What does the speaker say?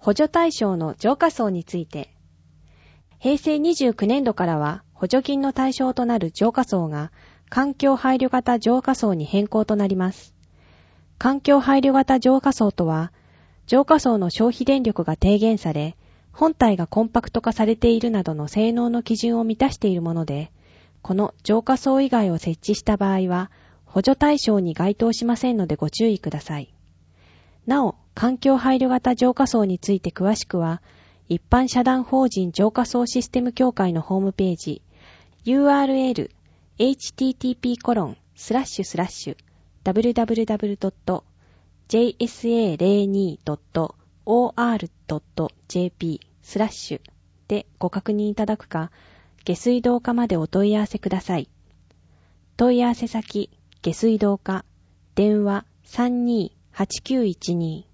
補助対象の浄化槽について、平成29年度からは補助金の対象となる浄化槽が環境配慮型浄化槽に変更となります。環境配慮型浄化槽とは、浄化槽の消費電力が低減され、本体がコンパクト化されているなどの性能の基準を満たしているもので、この浄化槽以外を設置した場合は、補助対象に該当しませんのでご注意ください。なお、環境配慮型浄化槽について詳しくは、一般社団法人浄化槽システム協会のホームページ、URL http://www.jsa02.or.jp/ でご確認いただくか、下水道課までお問い合わせください。問い合わせ先、下水道課、電話328912